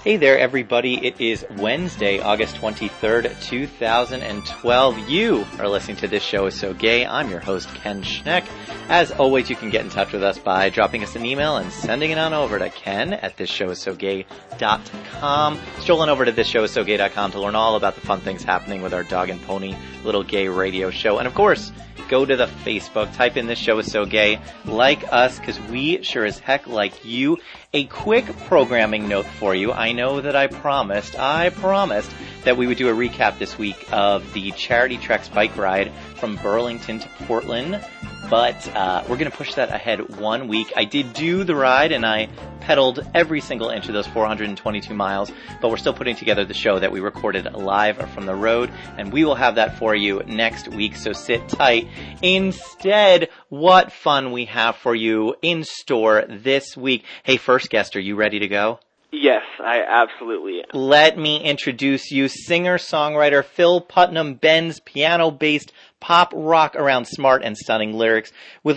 Hey there, everybody. It is Wednesday, August 23rd, 2012. You are listening to This Show Is So Gay. I'm your host, Ken Schneck. As always, you can get in touch with us by dropping us an email and sending it on over to ken@thisshowissogay.com. Strolling over to thisshowissogay.com to learn all about the fun things happening with our dog and pony little gay radio show. And of course, go to the Facebook, type in This Show Is So Gay, like us, because we sure as heck like you. A quick programming note for you. I know that I promised that we would do a recap this week of the Charity Treks bike ride from Burlington to Portland, but we're going to push that ahead 1 week. I did do the ride, and I pedaled every single inch of those 422 miles, but we're still putting together the show that we recorded live from the road, and we will have that for you next week, so sit tight. Instead, what fun we have for you in store this week. Hey, first guest, are you ready to go? Yes, I absolutely am. Let me introduce you, singer-songwriter Phil Putnam, bends piano-based pop rock around smart and stunning lyrics with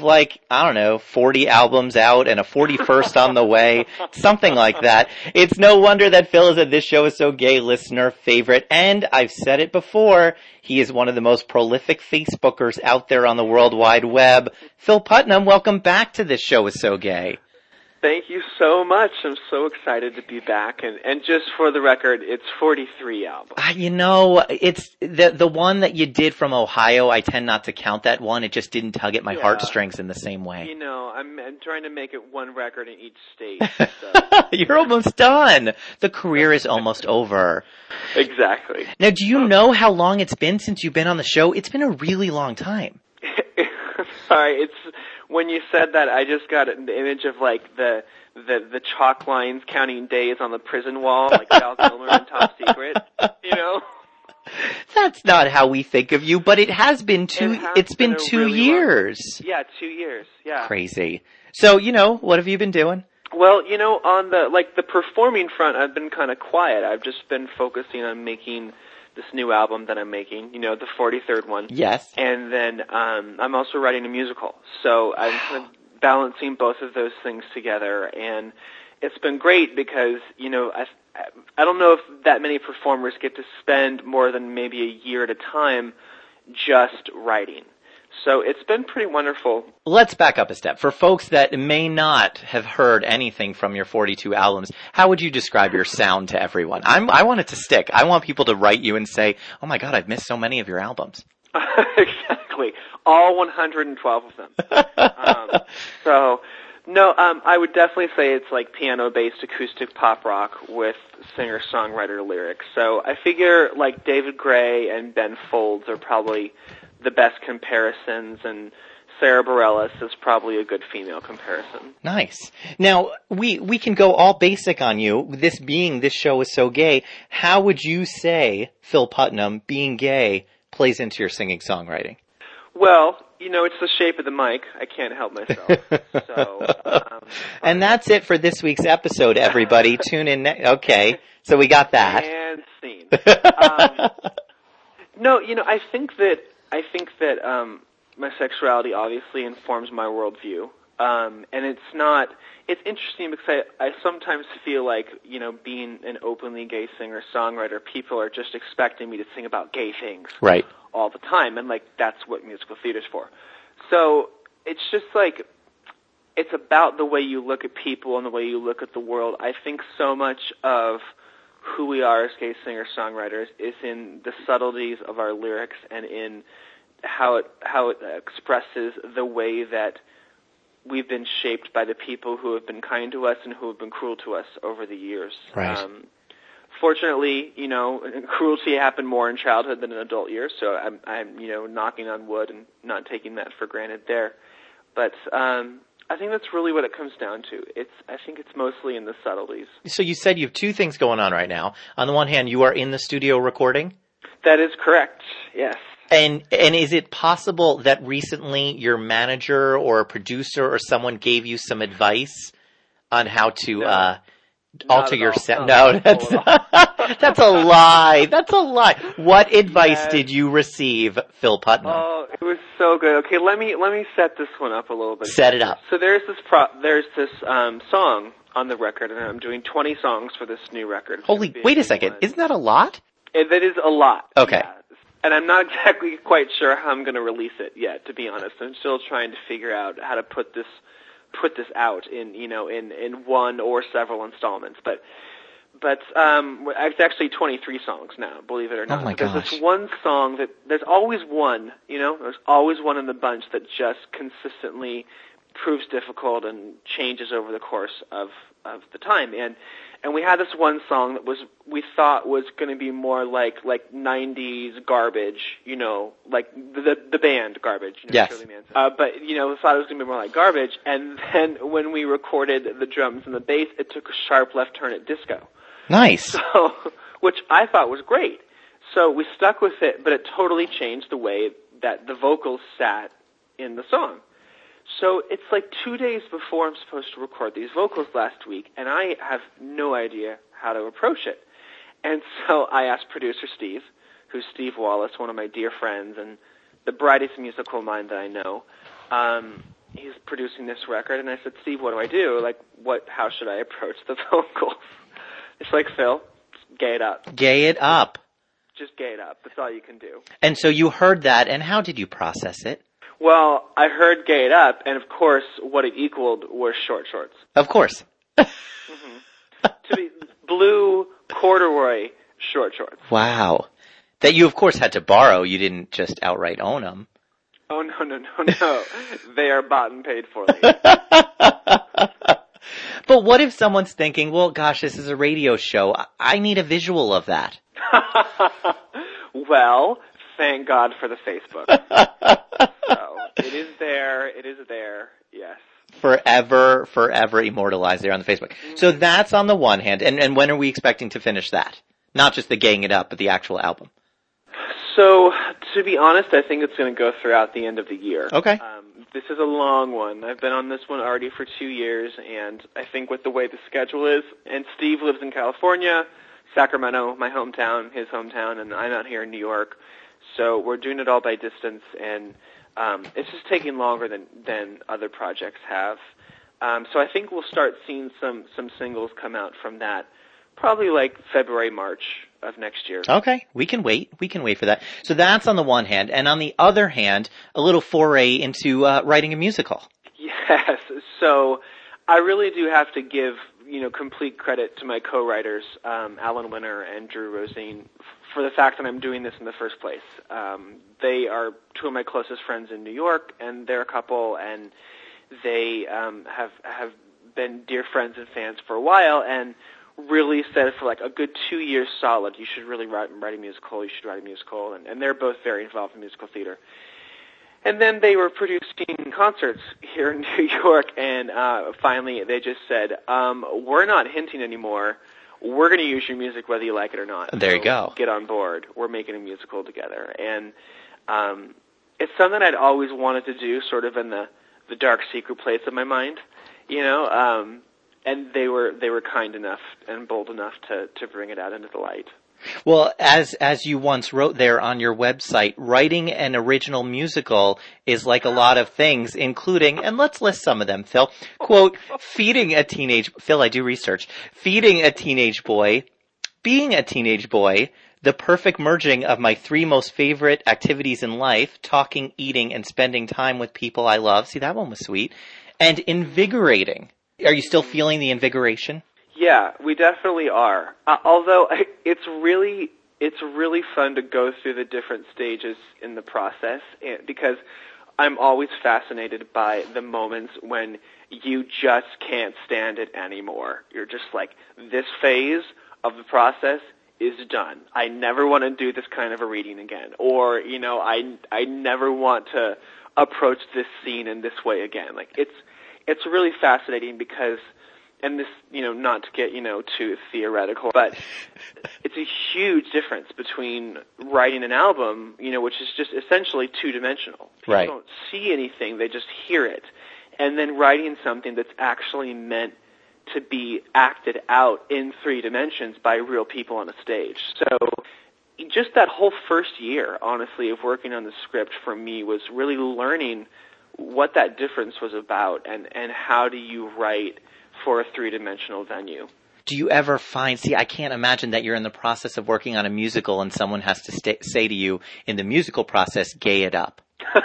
40 albums out and a 41st on the way, something like that. It's no wonder that Phil is a This Show Is So Gay listener favorite, and I've said it before, he is one of the most prolific Facebookers out there on the World Wide Web. Phil Putnam, welcome back to This Show Is So Gay. Thank you so much. I'm so excited to be back. And just for the record, it's 43 albums. It's the one that you did from Ohio. I tend not to count that one. It just didn't tug at my heartstrings in the same way. I'm trying to make it one record in each state. So. You're almost done. The career is almost over. Exactly. Now, do you know how long it's been since you've been on the show? It's been a really long time. Sorry, when you said that, I just got an image of the chalk lines counting days on the prison wall, like Val Kilmer in Top Secret, That's not how we think of you, but it has been it's been 2 years. Yeah, 2 years, yeah. Crazy. So, what have you been doing? Well, on the performing front, I've been kind of quiet. I've just been focusing on making this new album that I'm making, the 43rd one. Yes. And then I'm also writing a musical. So I'm kind of balancing both of those things together. And it's been great because, I don't know if that many performers get to spend more than maybe a year at a time just writing. So it's been pretty wonderful. Let's back up a step. For folks that may not have heard anything from your 42 albums, how would you describe your sound to everyone? I want it to stick. I want people to write you and say, oh my God, I've missed so many of your albums. Exactly. All 112 of them. I would definitely say it's like piano-based acoustic pop rock with singer-songwriter lyrics. So I figure like David Gray and Ben Folds are probably the best comparisons, and Sarah Bareilles is probably a good female comparison. Nice. Now, we can go all basic on you. This show is so gay. How would you say Phil Putnam, being gay, plays into your singing-songwriting? Well, it's the shape of the mic. I can't help myself. And that's it for this week's episode, everybody. Tune in. Okay, so we got that. And scene. I think that my sexuality obviously informs my worldview. And it's interesting because I sometimes feel like, being an openly gay singer-songwriter, people are just expecting me to sing about gay things. Right. All the time. And that's what musical theater's for. So it's just it's about the way you look at people and the way you look at the world. I think so much of who we are as gay singer-songwriters is in the subtleties of our lyrics and in how it expresses the way that we've been shaped by the people who have been kind to us and who have been cruel to us over the years. Right. Fortunately, cruelty happened more in childhood than in adult years, so I'm knocking on wood and not taking that for granted there. But I think that's really what it comes down to. I think it's mostly in the subtleties. So you said you have two things going on right now. On the one hand, you are in the studio recording? That is correct, yes. And is it possible that recently your manager or a producer or someone gave you some advice on how to alter your sound? No, that's that's a lie. That's a lie. What advice did you receive, Phil Putnam? Oh, it was so good. Okay, let me set this one up a little bit. Set it up. So there's this song on the record, and I'm doing 20 songs for this new record. Wait a second. Isn't that a lot? That is a lot. Okay. Yeah. And I'm not exactly quite sure how I'm going to release it yet, to be honest. I'm still trying to figure out how to put this out in one or several installments. But it's actually 23 songs now, believe it or not. Oh my gosh. There's this one song there's always one, there's always one in the bunch that just consistently proves difficult and changes over the course of the time. And we had this one song that we thought was going to be more like 90s Garbage, like the band Garbage. Yes. But we thought it was going to be more like Garbage. And then when we recorded the drums and the bass, it took a sharp left turn at disco. Nice. So, which I thought was great. So we stuck with it, but it totally changed the way that the vocals sat in the song. So it's like 2 days before I'm supposed to record these vocals last week, and I have no idea how to approach it. And so I asked producer Steve, who's Steve Wallace, one of my dear friends, and the brightest musical mind that I know. He's producing this record, and I said, Steve, what do I do? How should I approach the vocals? It's like, Phil, gay it up. Gay it up. Just gay it up. That's all you can do. And so you heard that, and how did you process it? Well, I heard gay it up, and of course, what it equaled were short shorts. Of course. To be blue corduroy short shorts. Wow. That you, of course, had to borrow. You didn't just outright own them. Oh, no. They are bought and paid for. But what if someone's thinking, well, gosh, this is a radio show. I need a visual of that. Well, thank God for the Facebook. So, it is there, yes. Forever immortalized there on the Facebook. Mm-hmm. So that's on the one hand, and when are we expecting to finish that? Not just the gaying it up, but the actual album. So, to be honest, I think it's going to go throughout the end of the year. Okay. This is a long one. I've been on this one already for 2 years, and I think with the way the schedule is, and Steve lives in California, Sacramento, my hometown, his hometown, and I'm out here in New York. So we're doing it all by distance, and it's just taking longer than other projects have. So I think we'll start seeing some singles come out from that, probably like February, March of next year. Okay, we can wait. We can wait for that. So that's on the one hand, and on the other hand, a little foray into writing a musical. Yes. So I really do have to give complete credit to my co-writers, Alan Winter and Drew Rosine, for the fact that I'm doing this in the first place. They are two of my closest friends in New York, and they're a couple, and they have been dear friends and fans for a while, and really said for like a good 2 years solid, you should really write a musical, and they're both very involved in musical theater. And then they were producing concerts here in New York, and finally they just said, we're not hinting anymore. We're going to use your music whether you like it or not. There you go. Get on board. We're making a musical together. And it's something I'd always wanted to do, sort of in the dark secret place of my mind, and they were kind enough and bold enough to bring it out into the light. Well, as you once wrote there on your website, writing an original musical is like a lot of things, including, and let's list some of them, Phil. Quote, feeding a teenage boy, being a teenage boy, the perfect merging of my three most favorite activities in life, talking, eating, and spending time with people I love. See, that one was sweet. And invigorating. Are you still feeling the invigoration? Yeah, we definitely are. Although it's really fun to go through the different stages in the process, because I'm always fascinated by the moments when you just can't stand it anymore. You're just like, this phase of the process is done. I never want to do this kind of a reading again. Or, I never want to approach this scene in this way again. Like, it's really fascinating because, and this, not to get, too theoretical, but it's a huge difference between writing an album, which is just essentially two-dimensional. People right. don't see anything, they just hear it. And then writing something that's actually meant to be acted out in 3 dimensions by real people on a stage. So just that whole first year, honestly, of working on the script for me was really learning what that difference was about and how do you write for a three-dimensional venue. Do you ever find, I can't imagine that you're in the process of working on a musical and someone has to say to you in the musical process, gay it up.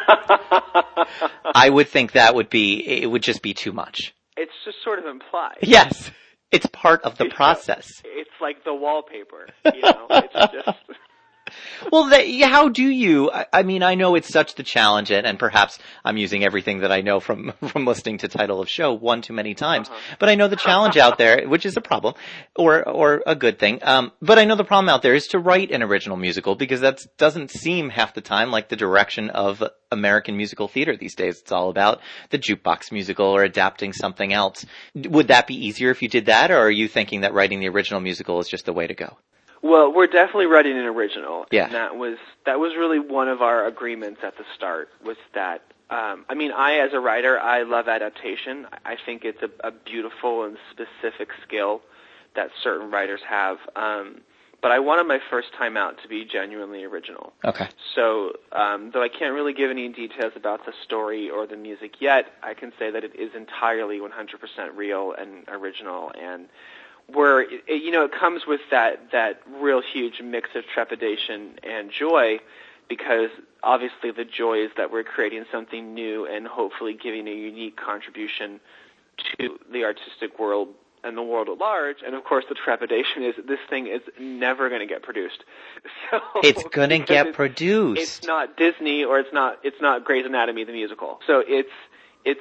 I would think it would just be too much. It's just sort of implied. Yes. It's part of the process. It's like the wallpaper, it's just... Well, how do you, I mean, I know it's such the challenge, and perhaps I'm using everything that I know from listening to title of show one too many times, but I know the challenge out there, which is a problem, or a good thing, but I know the problem out there is to write an original musical, because that doesn't seem half the time like the direction of American musical theater these days. It's all about the jukebox musical or adapting something else. Would that be easier if you did that, or are you thinking that writing the original musical is just the way to go? Well, we're definitely writing an original. Yeah. And that was really one of our agreements at the start, was that, I, as a writer, I love adaptation. I think it's a beautiful and specific skill that certain writers have. But I wanted my first time out to be genuinely original. Okay. So, though I can't really give any details about the story or the music yet, I can say that it is entirely 100% real and original, and where it comes with that real huge mix of trepidation and joy, because obviously the joy is that we're creating something new and hopefully giving a unique contribution to the artistic world and the world at large. And of course the trepidation is that this thing is never going to get produced. So it's going to get produced. It's not Disney, or it's not Grey's Anatomy the musical. So it's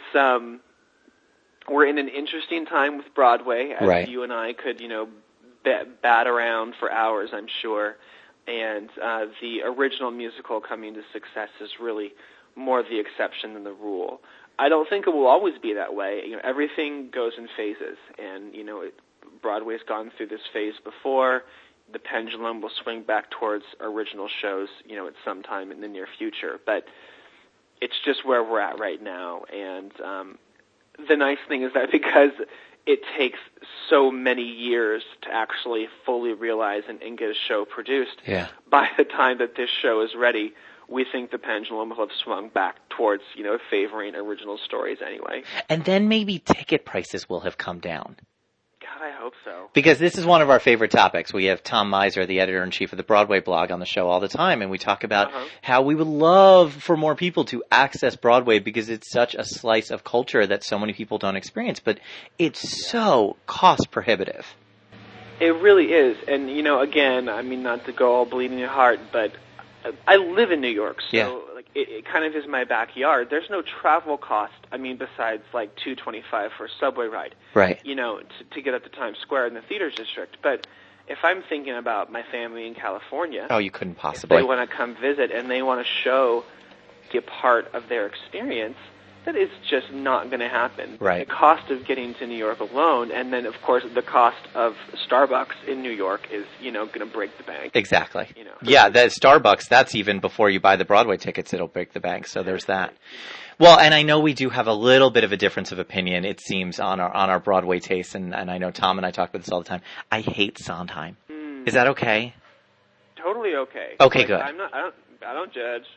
we're in an interesting time with Broadway, as right. You and I could, bat around for hours, I'm sure. And the original musical coming to success is really more the exception than the rule. I don't think it will always be that way. Everything goes in phases, and Broadway's gone through this phase before. The pendulum will swing back towards original shows, at some time in the near future. But it's just where we're at right now, and the nice thing is that because it takes so many years to actually fully realize and get a show produced, by the time that this show is ready, we think the pendulum will have swung back towards, favoring original stories anyway. And then maybe ticket prices will have come down. God, I hope so. Because this is one of our favorite topics. We have Tom Miser, the editor-in-chief of the Broadway blog, on the show all the time, and we talk about how we would love for more people to access Broadway because it's such a slice of culture that so many people don't experience, but it's so cost prohibitive. It really is. And, again, not to go all bleeding your heart, but I live in New York, so it kind of is my backyard. There's no travel cost, besides like $2.25 for a subway ride. Right. To get up to Times Square in the theaters district. But if I'm thinking about my family in California, you couldn't possibly. If they want to come visit and they want to be a part of their experience, that is just not going to happen. Right. The cost of getting to New York alone, and then, of course, the cost of Starbucks in New York is, going to break the bank. Exactly. Yeah, that Starbucks, that's even before you buy the Broadway tickets, it'll break the bank, so there's that. Well, and I know we do have a little bit of a difference of opinion, it seems, on our Broadway tastes, and I know Tom and I talk about this all the time. I hate Sondheim. Is that okay? Totally okay. Okay, good. I don't judge.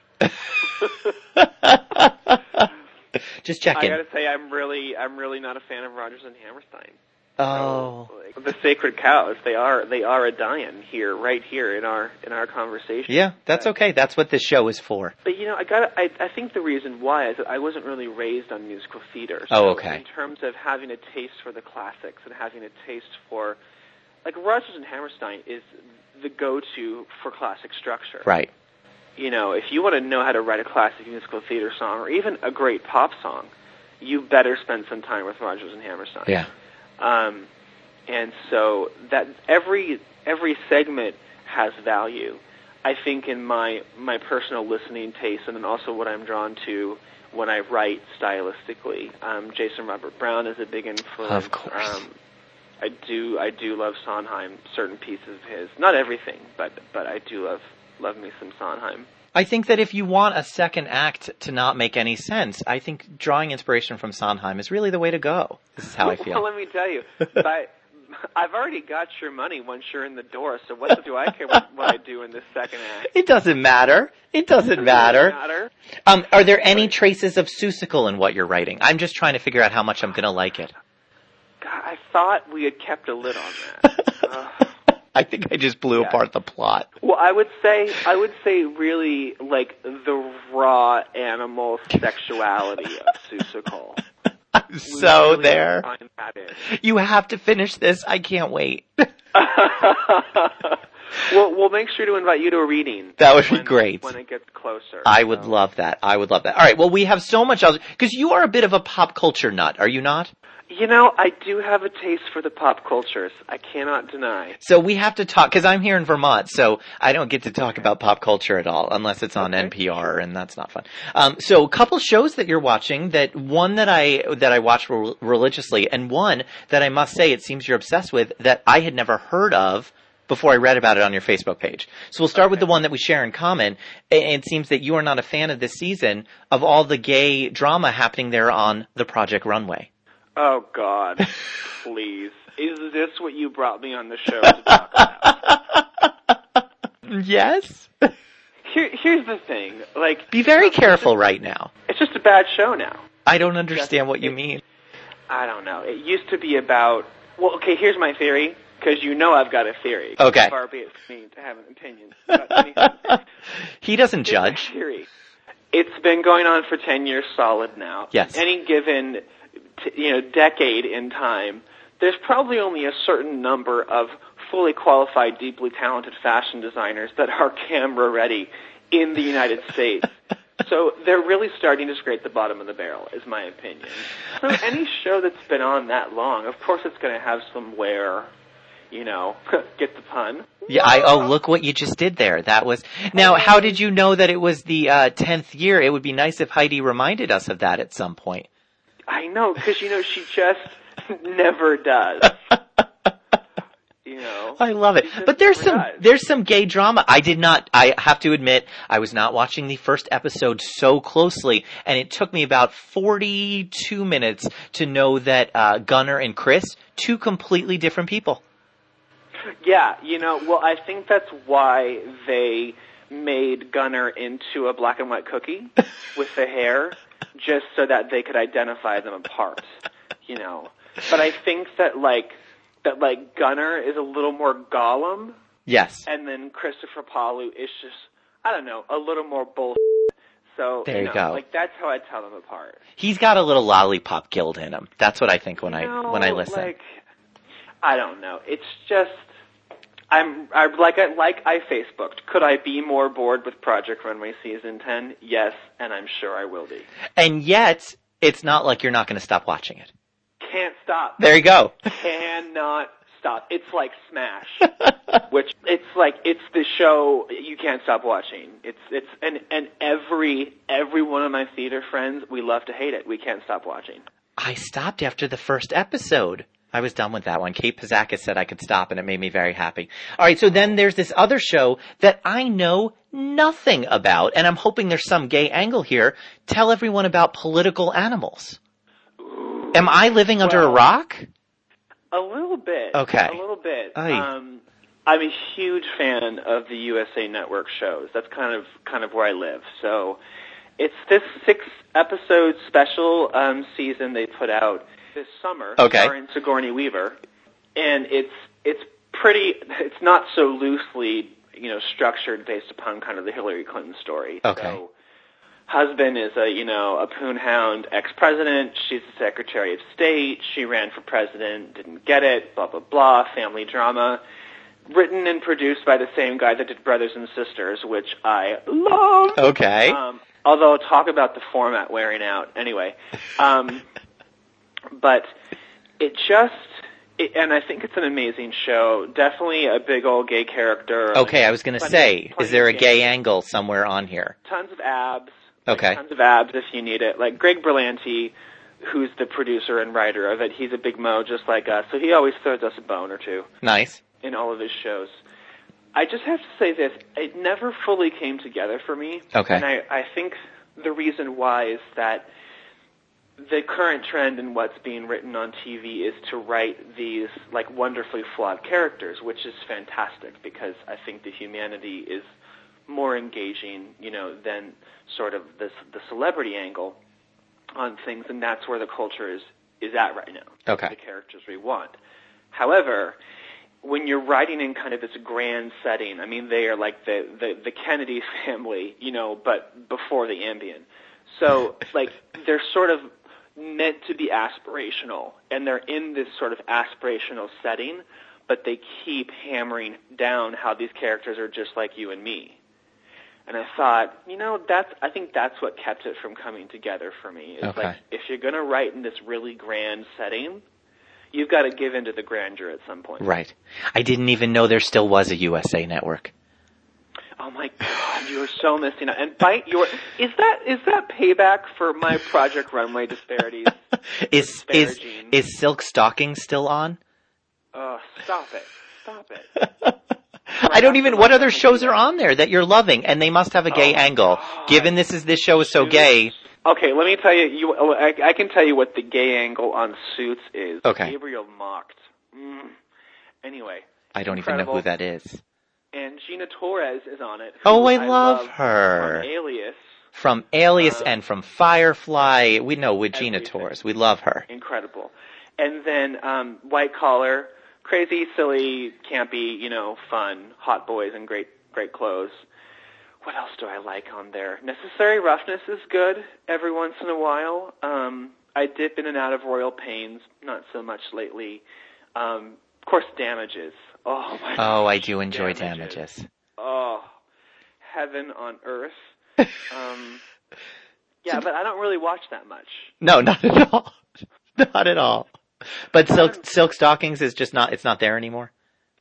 Just checking. I gotta say, I'm really not a fan of Rodgers and Hammerstein. Oh, so, the sacred cows, they are a dying right here in our conversation. Yeah, that's okay. That's what this show is for. But I think the reason why is that I wasn't really raised on musical theater. So oh, okay. In terms of having a taste for the classics and having a taste for, Rodgers and Hammerstein is the go-to for classic structure. Right. If you want to know how to write a classic musical theater song or even a great pop song, you better spend some time with Rodgers and Hammerstein. Yeah. And so that every segment has value. I think in my personal listening taste, and then also what I'm drawn to when I write stylistically. Jason Robert Brown is a big influence. Of course. I do love Sondheim, certain pieces of his. Not everything, but I do love me some Sondheim. I think that if you want a second act to not make any sense, I think drawing inspiration from Sondheim is really the way to go. This is how I feel. Well, let me tell you, I've already got your money once you're in the door, so what do I care what I do in the second act? It doesn't matter. It doesn't matter. Are there any traces of Seussical in what you're writing? I'm just trying to figure out how much I'm going to like it. God, I thought we had kept a lid on that. I think I just blew apart the plot. Well, I would say really like the raw animal sexuality of Seussical. I'm so really there. find that in. You have to finish this. I can't wait. Well, we'll make sure to invite you to a reading. That would be great. When it gets closer. I would love that. I would love that. All right. Well, we have so much else because you are a bit of a pop culture nut, are you not? You know, I do have a taste for the pop cultures. I cannot deny. So we have to talk, because I'm here in Vermont, so I don't get to talk about pop culture at all, unless it's on NPR, and that's not fun. So a couple shows that you're watching, one that I watch religiously, and one that I must say it seems you're obsessed with, that I had never heard of before I read about it on your Facebook page. So we'll start with the one that we share in common. It seems that you are not a fan of this season of all the gay drama happening there on the Project Runway. Oh, God. Please. Is this what you brought me on the show to talk about? Yes? Here's the thing. Like, be very careful right now. It's just a bad show now. I don't understand what you mean. I don't know. It used to be about... Well, okay, here's my theory, because you know I've got a theory. Okay. Far be it from me to have an opinion about anything. He doesn't judge. Theory. It's been going on for 10 years solid now. Yes. Any given... decade in time, there's probably only a certain number of fully qualified, deeply talented fashion designers that are camera ready in the United States. So they're really starting to scrape the bottom of the barrel, is my opinion. So any show that's been on that long, of course it's going to have some wear, get the pun. Yeah, look what you just did there. That was... Now, how did you know that it was the 10th year? It would be nice if Heidi reminded us of that at some point. I know, because, she just never does. I love it. But there's some gay drama. I have to admit, I was not watching the first episode so closely, and it took me about 42 minutes to know that Gunnar and Chris, two completely different people. Yeah, well, I think that's why they made Gunnar into a black and white cookie with the hair. Just so that they could identify them apart, But I think that Gunnar is a little more Gollum. Yes. And then Christopher Palu is just, I don't know, a little more bullshit. So, there you go. That's how I tell them apart. He's got a little lollipop guild in him. That's what I think when I listen. I don't know. It's just... I Facebooked. Could I be more bored with Project Runway Season 10? Yes, and I'm sure I will be. And yet, it's not like you're not going to stop watching it. Can't stop. There you go. Cannot stop. It's like Smash, which it's the show you can't stop watching. And every one of my theater friends, we love to hate it. We can't stop watching. I stopped after the first episode. I was done with that one. Kate Pizakis said I could stop, and it made me very happy. All right, so then there's this other show that I know nothing about, and I'm hoping there's some gay angle here. Tell everyone about Political Animals. Ooh, Am I living under a rock? A little bit. Okay. A little bit. Aye. I'm a huge fan of the USA Network shows. That's kind of where I live. So it's this 6-episode special season they put out this summer, starring Sigourney Weaver, and it's not so loosely structured based upon kind of the Hillary Clinton story. Okay. So, husband is a poonhound ex-president. She's the Secretary of State. She ran for president, didn't get it. Blah blah blah. Family drama. Written and produced by the same guy that did Brothers and Sisters, which I love. Okay. Although talk about the format wearing out. Anyway. But and I think it's an amazing show. Definitely a big old gay character. Okay, I was going to say, is there a gay angle somewhere on here? Tons of abs. Okay. Tons of abs if you need it. Like Greg Berlanti, who's the producer and writer of it, he's a big mo just like us, so he always throws us a bone or two. Nice. In all of his shows. I just have to say this, it never fully came together for me. Okay. And I think the reason why is that the current trend in what's being written on TV is to write these wonderfully flawed characters, which is fantastic because I think the humanity is more engaging, than sort of the celebrity angle on things, and that's where the culture is at right now. Okay. The characters we want. However, when you're writing in kind of this grand setting, I mean, they are like the Kennedy family, you know, but before the Ambien. So, like, they're sort of meant to be aspirational, and they're in this sort of aspirational setting, but they keep hammering down how these characters are just like you and me. And I thought, you know, I think that's what kept it from coming together for me. It's Okay. like, if you're going to write in this really grand setting, you've got to give into the grandeur at some point. Right. I didn't even know there still was a USA Network. Oh my God, you are so missing out. And is that payback for my Project Runway disparities? Is Silk Stocking still on? Stop it. I don't even, what other shows are on there that you're loving? And they must have a gay angle. God. Given this show is so gay. Okay, let me tell you, I can tell you what the gay angle on Suits is. Okay. Gabriel Macht. Anyway. I don't even know who that is. And Gina Torres is on it. Oh, I love her. From Alias. And from Firefly. We know with Gina Torres. We love her. Incredible. And then White Collar, crazy, silly, campy, you know, fun, hot boys in great clothes. What else do I like on there? Necessary Roughness is good every once in a while. I dip in and out of Royal Pains, not so much lately. Of course, Damages. Oh, my gosh. Oh, I do enjoy Damages. Oh, heaven on earth. Yeah, but I don't really watch that much. No, not at all. Not at all. But Silk Stockings is just not, it's not there anymore?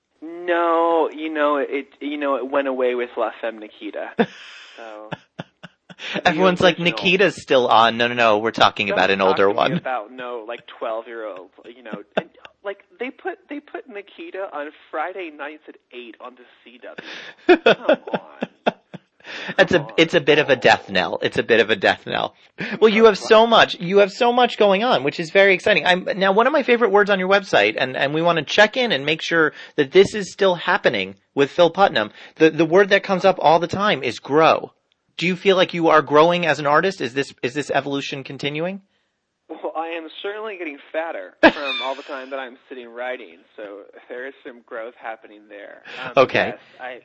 No, it went away with La Femme Nikita. So everyone's like, Nikita's still on. No, we're talking about an older one. About 12-year-old, you know. And, like, they put Nikita on Friday nights at 8 on the CW. Come on. It's a bit of a death knell. It's a bit of a death knell. Well, you have so much going on, which is very exciting. Now, one of my favorite words on your website, and we want to check in and make sure that this is still happening with Phil Putnam. The word that comes up all the time is grow. Do you feel like you are growing as an artist? Is this evolution continuing? Well, I am certainly getting fatter from all the time that I'm sitting writing, so there is some growth happening there. Okay. Yes,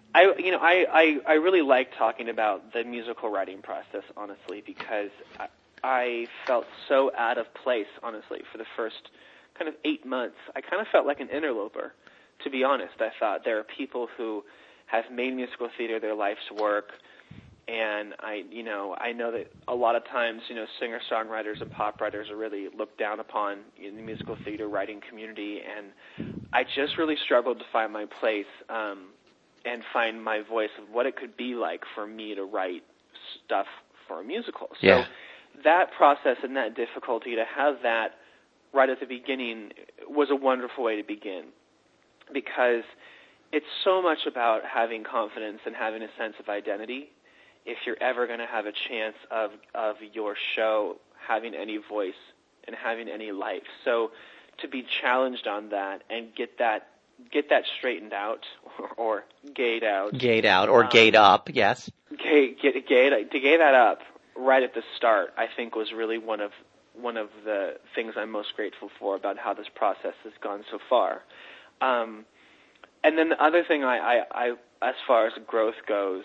I really like talking about the musical writing process, honestly, because I felt so out of place, honestly, for the first kind of 8 months. I kind of felt like an interloper, to be honest. I thought there are people who have made musical theater their life's work, and I know that a lot of times, singer-songwriters and pop writers are really looked down upon in the musical theater writing community, and I just really struggled to find my place and find my voice of what it could be like for me to write stuff for a musical. So that process and that difficulty, to have that right at the beginning, was a wonderful way to begin, because it's so much about having confidence and having a sense of identity if you're ever going to have a chance of your show having any voice and having any life. So to be challenged on that and get that straightened out or gayed out. Gayed out or gayed up, yes. To gay that up right at the start, I think, was really one of the things I'm most grateful for about how this process has gone so far. And then the other thing I as far as growth goes,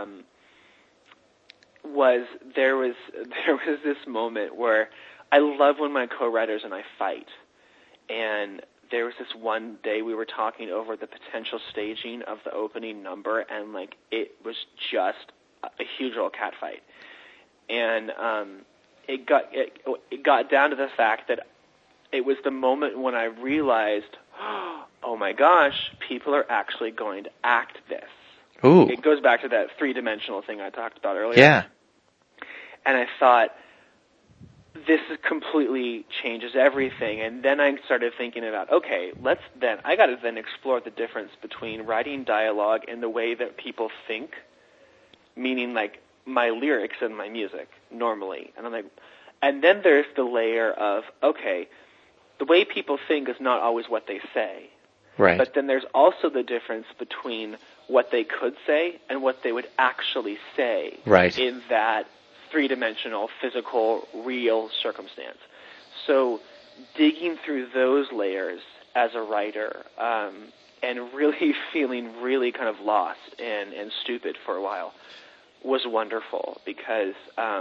was there was this moment where I love when my co-writers and I fight. And there was this one day we were talking over the potential staging of the opening number, and it was just a huge old cat fight. And it got down to the fact that it was the moment when I realized, oh my gosh, people are actually going to act this. Ooh. It goes back to that three-dimensional thing I talked about earlier. Yeah. And I thought, this completely changes everything. And then I started thinking about, okay, I got to then explore the difference between writing dialogue and the way that people think, meaning like my lyrics and my music normally. And I'm like, and then there's the layer of, okay, the way people think is not always what they say. Right. But then there's also the difference between what they could say and what they would actually say right. in that three-dimensional, physical, real circumstance. so digging through those layers as a writer, and really feeling really kind of lost and stupid for a while was wonderful, because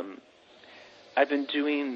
I've been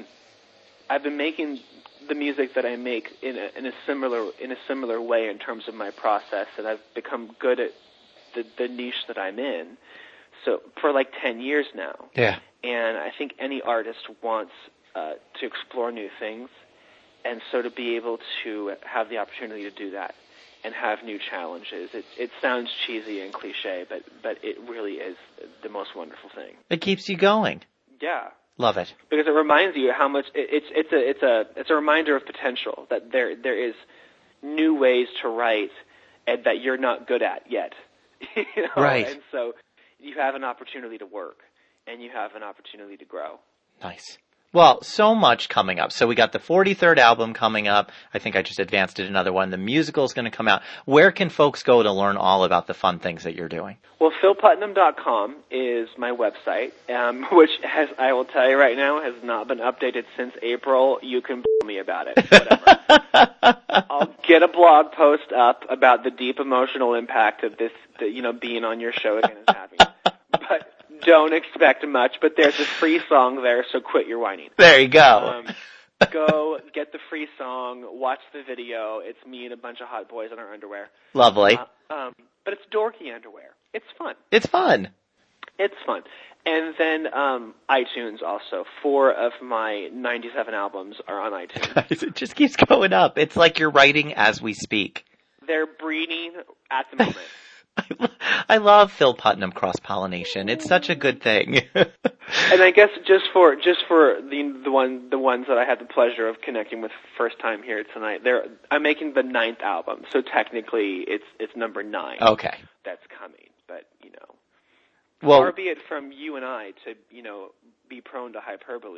making the music that I make in a similar way in terms of my process, and I've become good at the niche that I'm in. So for like 10 years now. Yeah. And I think any artist wants to explore new things, and so to be able to have the opportunity to do that and have new challenges. It sounds cheesy and cliche, but it really is the most wonderful thing. It keeps you going. Yeah. Love it. Because it reminds you how much it's a reminder of potential, that there is new ways to write and that you're not good at yet. You know? Right. And so you have an opportunity to work, and you have an opportunity to grow. Nice. Well, so much coming up. So we got the 43rd album coming up. I think I just advanced it another one. The musical is going to come out. Where can folks go to learn all about the fun things that you're doing? Well, philputnam.com is my website, which I will tell you right now, has not been updated since April. You can b*** me about it. Whatever. I'll get a blog post up about the deep emotional impact of this, being on your show again and having. But don't expect much, but there's a free song there, so quit your whining. There you go. Go get the free song, watch the video. It's me and a bunch of hot boys in our underwear. Lovely. But it's dorky underwear. It's fun. It's fun. It's fun. And then iTunes also. 4 of my 97 albums are on iTunes. It just keeps going up. It's like you're writing as we speak. They're breeding at the moment. I love Phil Putnam cross-pollination. It's such a good thing. And I guess just for the ones that I had the pleasure of connecting with first time here tonight, I'm making the 9th album, so technically it's number 9. Okay. That's coming, but well, far be it from you and I to be prone to hyperbole.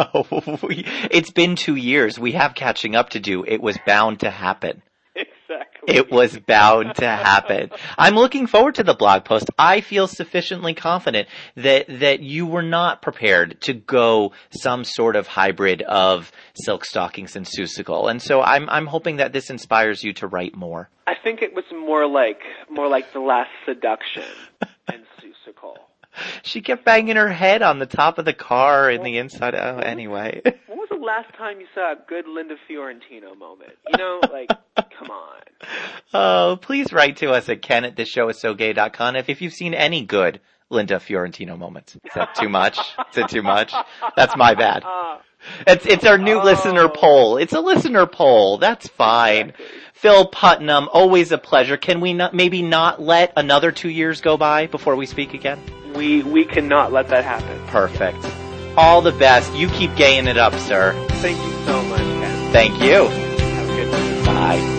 It's been 2 years. We have catching up to do. It was bound to happen. Exactly. It was bound to happen. I'm looking forward to the blog post. I feel sufficiently confident that you were not prepared to go some sort of hybrid of Silk Stockings and Seussical. And so I'm hoping that this inspires you to write more. I think it was more like The Last Seduction and Seussical. She kept banging her head on the top of the car in the inside. Oh, anyway. When was the last time you saw a good Linda Fiorentino moment? Come on. Oh, please write to us at ken@thisshowissogay.com if you've seen any good Linda Fiorentino moments. Is that too much? Is it too much? That's my bad. It's our new listener poll. It's a listener poll. That's fine. Exactly. Phil Putnam, always a pleasure. Can we maybe not let another 2 years go by before we speak again? We cannot let that happen. Perfect. All the best. You keep gaying it up, sir. Thank you so much, Ken. Thank you. Have a good day. Bye.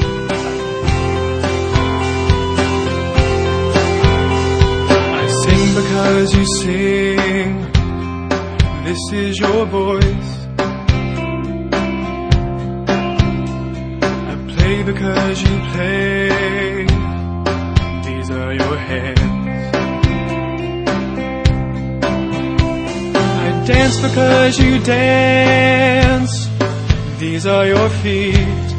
Because you sing, this is your voice. I play because you play, these are your hands. I dance because you dance, these are your feet.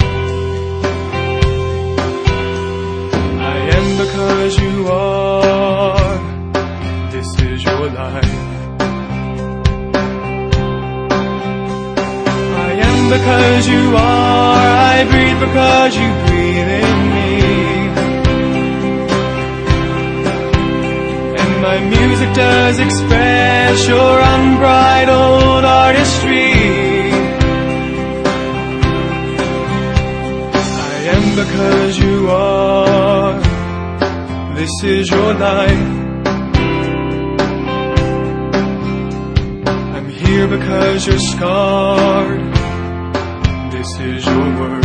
I am because you are, this is your life. I am because you are, I breathe because you breathe in me. And my music does express your unbridled artistry. I am because you are, this is your life. Here because you're scarred, this is your work.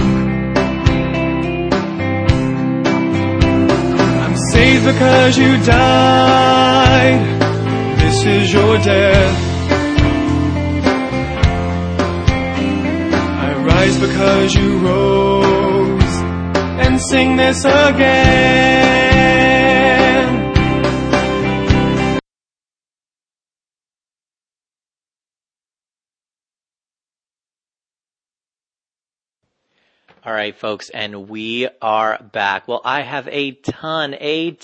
I'm saved because you died, this is your death. I rise because you rose, and sing this again. All right, folks, and we are back. Well, I have a ton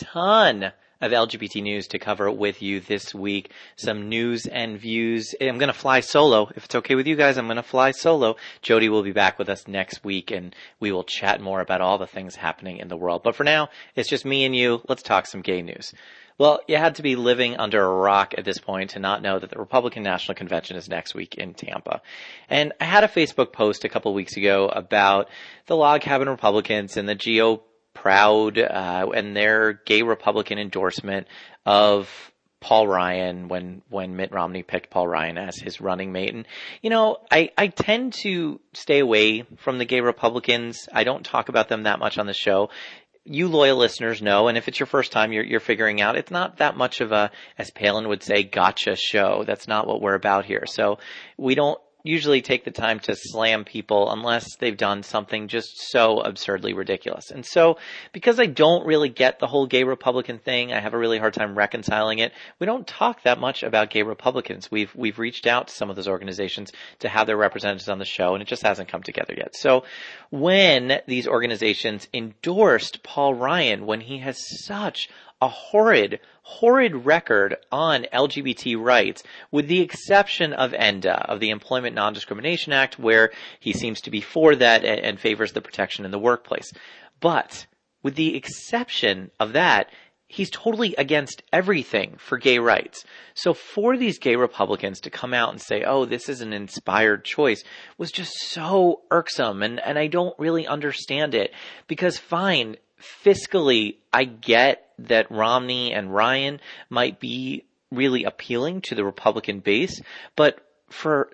of LGBT news to cover with you this week. Some news and views. I'm going to fly solo. If it's okay with you guys, I'm going to fly solo. Jody will be back with us next week, and we will chat more about all the things happening in the world. But for now, it's just me and you. Let's talk some gay news. Well, you had to be living under a rock at this point to not know that the Republican National Convention is next week in Tampa. And I had a Facebook post a couple weeks ago about the Log Cabin Republicans and the GO Proud and their gay Republican endorsement of Paul Ryan when Mitt Romney picked Paul Ryan as his running mate. And, you know, I tend to stay away from the gay Republicans. I don't talk about them that much on the show. You loyal listeners know, and if it's your first time, you're figuring out, it's not that much of a, as Palin would say, gotcha show. That's not what we're about here. So we don't usually take the time to slam people unless they've done something just so absurdly ridiculous. And so, because I don't really get the whole gay Republican thing, I have a really hard time reconciling it. We don't talk that much about gay Republicans. We've reached out to some of those organizations to have their representatives on the show, and it just hasn't come together yet. So when these organizations endorsed Paul Ryan, when he has such a horrid record on LGBT rights, with the exception of ENDA, of the Employment Non-Discrimination Act, where he seems to be for that and favors the protection in the workplace. But with the exception of that, he's totally against everything for gay rights. So for these gay Republicans to come out and say, oh, this is an inspired choice, was just so irksome, and I don't really understand it. Because fine, fiscally, I get that Romney and Ryan might be really appealing to the Republican base, but for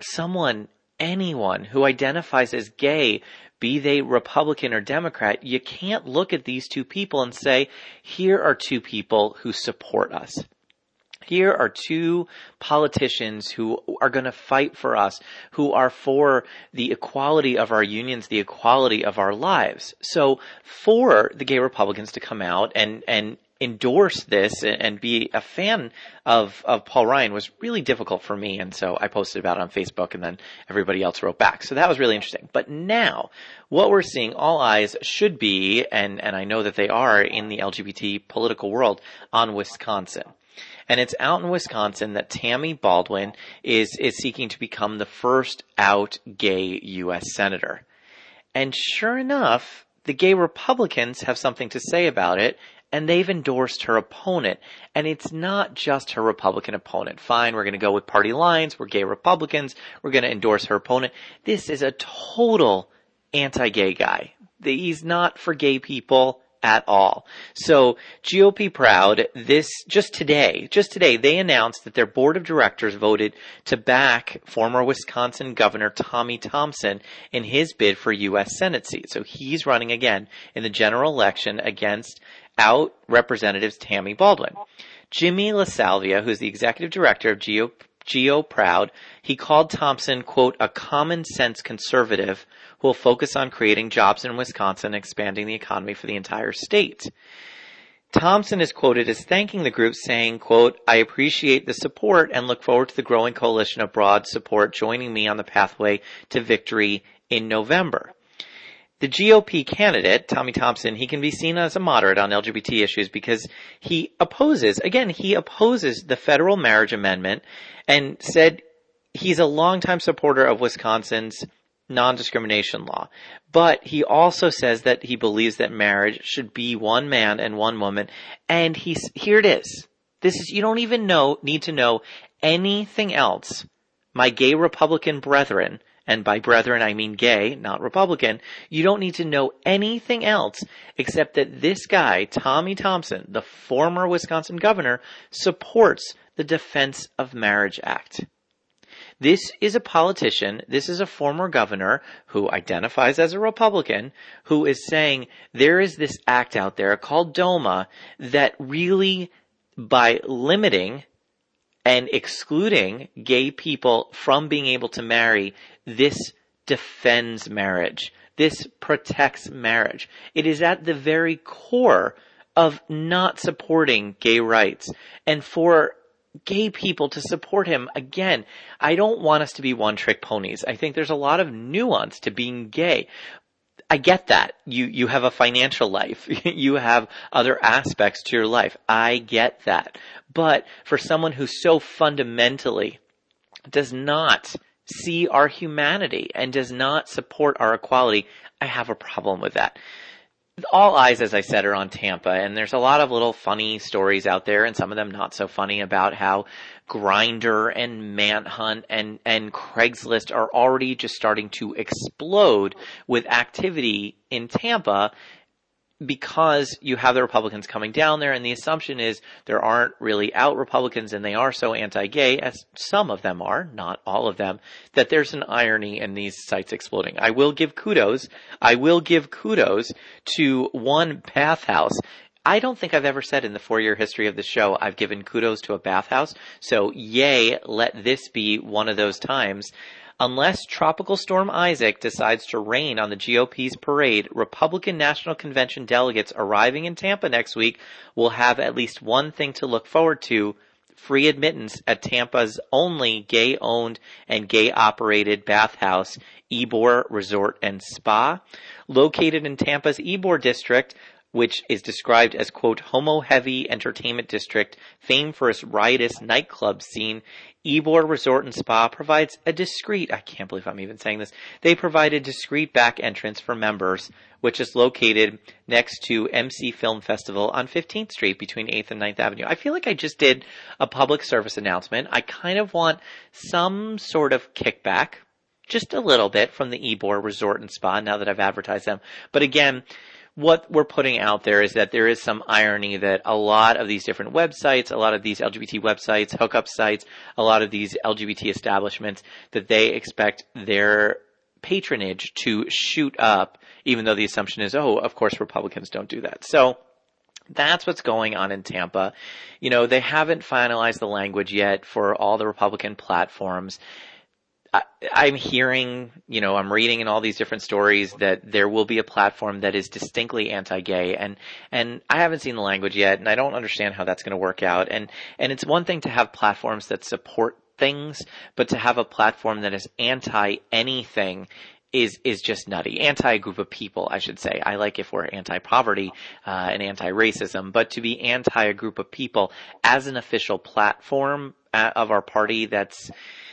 anyone who identifies as gay, be they Republican or Democrat, you can't look at these two people and say, here are two people who support us. Here are two politicians who are going to fight for us, who are for the equality of our unions, the equality of our lives. So for the gay Republicans to come out and endorse this and be a fan of Paul Ryan was really difficult for me. And so I posted about it on Facebook, and then everybody else wrote back. So that was really interesting. But now what we're seeing, all eyes should be, and I know that they are in the LGBT political world, on Wisconsin. And it's out in Wisconsin that Tammy Baldwin is seeking to become the first out gay U.S. senator. And sure enough, the gay Republicans have something to say about it, and they've endorsed her opponent. And it's not just her Republican opponent. Fine, we're going to go with party lines. We're gay Republicans. We're going to endorse her opponent. This is a total anti-gay guy. He's not for gay people at all. So GOP Proud, just today, they announced that their board of directors voted to back former Wisconsin Governor Tommy Thompson in his bid for U.S. Senate seat. So he's running again in the general election against out Representatives Tammy Baldwin. Jimmy LaSalvia, who's the executive director of GO Proud, he called Thompson, quote, a common sense conservative who will focus on creating jobs in Wisconsin and expanding the economy for the entire state. Thompson is quoted as thanking the group, saying, quote, I appreciate the support and look forward to the growing coalition of broad support joining me on the pathway to victory in November. The GOP candidate, Tommy Thompson, he can be seen as a moderate on LGBT issues because he opposes the federal marriage amendment and said he's a longtime supporter of Wisconsin's non-discrimination law. But he also says that he believes that marriage should be one man and one woman. And here it is. You don't even need to know anything else. My gay Republican brethren, and by brethren I mean gay, not Republican, you don't need to know anything else except that this guy, Tommy Thompson, the former Wisconsin governor, supports the Defense of Marriage Act. This is a politician, this is a former governor who identifies as a Republican, who is saying there is this act out there called DOMA that really, by limiting and excluding gay people from being able to marry, this defends marriage. This protects marriage. It is at the very core of not supporting gay rights. And for gay people to support him, again, I don't want us to be one-trick ponies. I think there's a lot of nuance to being gay. I get that. You have a financial life. You have other aspects to your life. I get that. But for someone who so fundamentally does not see our humanity and does not support our equality, I have a problem with that. All eyes, as I said, are on Tampa, and there's a lot of little funny stories out there, and some of them not so funny, about how Grindr and Manhunt and Craigslist are already just starting to explode with activity in Tampa, because you have the Republicans coming down there, and the assumption is there aren't really out Republicans, and they are so anti-gay, as some of them are, not all of them, that there's an irony in these sites exploding. I will give kudos to one bathhouse. I don't think I've ever said in the 4-year history of the show I've given kudos to a bathhouse, so yay, let this be one of those times. Unless Tropical Storm Isaac decides to rain on the GOP's parade, Republican National Convention delegates arriving in Tampa next week will have at least one thing to look forward to: free admittance at Tampa's only gay-owned and gay-operated bathhouse, Ybor Resort and Spa. Located in Tampa's Ybor district, which is described as, quote, homo-heavy entertainment district, famed for its riotous nightclub scene, Ybor Resort and Spa provides a discreet, I can't believe I'm even saying this, they provide a discreet back entrance for members, which is located next to MC Film Festival on 15th Street between 8th and 9th Avenue. I feel like I just did a public service announcement. I kind of want some sort of kickback, just a little bit, from the Ybor Resort and Spa now that I've advertised them. But again, what we're putting out there is that there is some irony that a lot of these different websites, a lot of these LGBT websites, hookup sites, a lot of these LGBT establishments, that they expect their patronage to shoot up, even though the assumption is, oh, of course Republicans don't do that. So that's what's going on in Tampa. You know, they haven't finalized the language yet for all the Republican platforms. I'm hearing, you know, I'm reading in all these different stories that there will be a platform that is distinctly anti-gay, and I haven't seen the language yet, and I don't understand how that's going to work out. And it's one thing to have platforms that support things, but to have a platform that is anti-anything is just nutty. Anti a group of people, I should say. I like if we're anti-poverty and anti-racism, but to be anti a group of people as an official platform of our party, that's,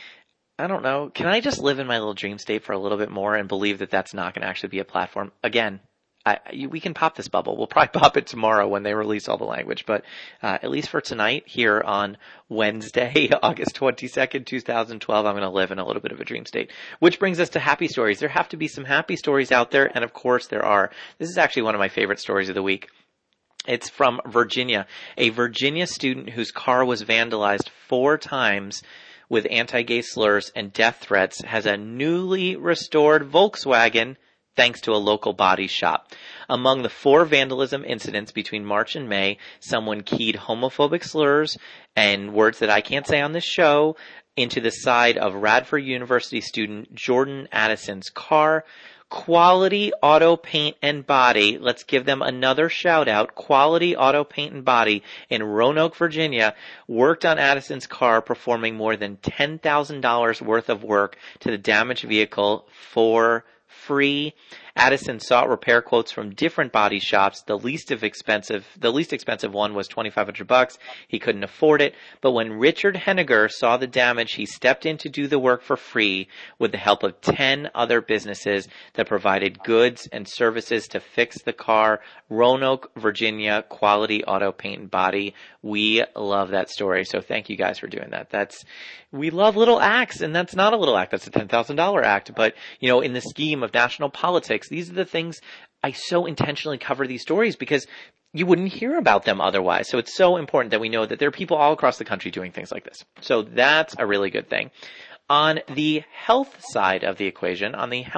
I don't know. Can I just live in my little dream state for a little bit more and believe that that's not going to actually be a platform? Again, we can pop this bubble. We'll probably pop it tomorrow when they release all the language. But at least for tonight, here on Wednesday, August 22nd, 2012, I'm going to live in a little bit of a dream state. Which brings us to happy stories. There have to be some happy stories out there, and of course there are. This is actually one of my favorite stories of the week. It's from Virginia. A Virginia student whose car was vandalized 4 times with anti-gay slurs and death threats has a newly restored Volkswagen thanks to a local body shop. Among the 4 vandalism incidents between March and May, someone keyed homophobic slurs and words that I can't say on this show into the side of Radford University student Jordan Addison's car. Quality Auto Paint and Body, let's give them another shout out, Quality Auto Paint and Body in Roanoke, Virginia, worked on Addison's car, performing more than $10,000 worth of work to the damaged vehicle for free. Addison sought repair quotes from different body shops. The least expensive one was $2,500. He couldn't afford it. But when Richard Henniger saw the damage, he stepped in to do the work for free with the help of 10 other businesses that provided goods and services to fix the car. Roanoke, Virginia, Quality Auto Paint and Body. We love that story. So thank you guys for doing that. We love little acts, and that's not a little act. That's a $10,000 act. But, you know, in the scheme of national politics, these are the things I so intentionally cover these stories because you wouldn't hear about them otherwise. So it's so important that we know that there are people all across the country doing things like this. So that's a really good thing. On the health side of the equation,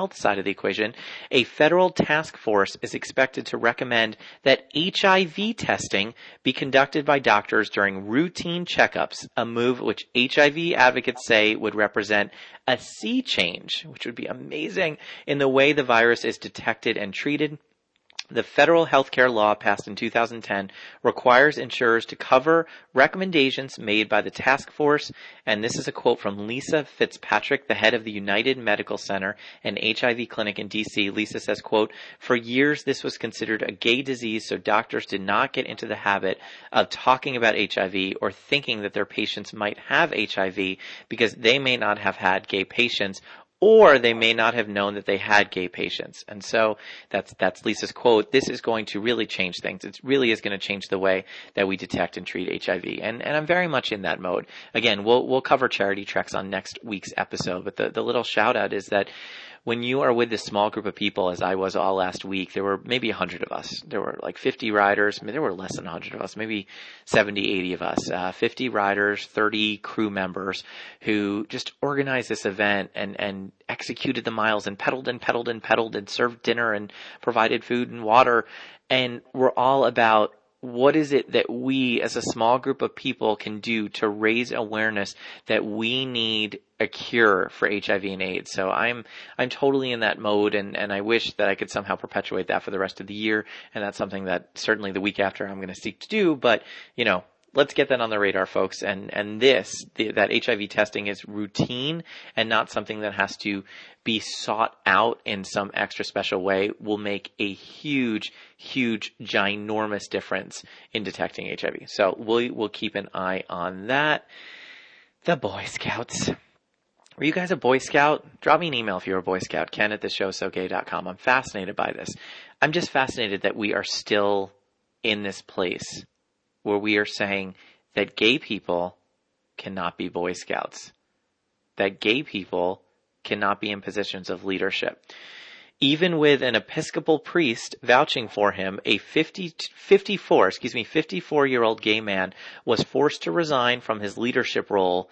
a federal task force is expected to recommend that HIV testing be conducted by doctors during routine checkups, a move which HIV advocates say would represent a sea change, which would be amazing in the way the virus is detected and treated. The federal healthcare law passed in 2010 requires insurers to cover recommendations made by the task force, and this is a quote from Lisa Fitzpatrick, the head of the United Medical Center and HIV clinic in D.C. Lisa says, quote, "For years this was considered a gay disease, so doctors did not get into the habit of talking about HIV or thinking that their patients might have HIV because they may not have had gay patients, or they may not have known that they had gay patients." And so that's Lisa's quote. This is going to really change things. It really is going to change the way that we detect and treat HIV. And I'm very much in that mode. Again, we'll cover charity treks on next week's episode, but the little shout out is that when you are with this small group of people, as I was all last week, there were maybe 100 of us. There were like 50 riders. I mean, there were less than 100 of us, maybe 70, 80 of us. 50 riders, 30 crew members who just organized this event and executed the miles and pedaled and served dinner and provided food and water. And we're all about what is it that we as a small group of people can do to raise awareness that we need a cure for HIV and AIDS. So I'm totally in that mode, and I wish that I could somehow perpetuate that for the rest of the year. And that's something that certainly the week after I'm going to seek to do. But, let's get that on the radar, folks. And that HIV testing is routine and not something that has to be sought out in some extra special way will make a huge, ginormous difference in detecting HIV. So we'll keep an eye on that. The Boy Scouts. Were you guys a Boy Scout? Drop me an email if you're a Boy Scout, ken@theshowsogay.com. I'm fascinated by this. I'm just fascinated that we are still in this place where we are saying that gay people cannot be Boy Scouts, that gay people cannot be in positions of leadership. Even with an Episcopal priest vouching for him, a 54-year-old gay man was forced to resign from his leadership role,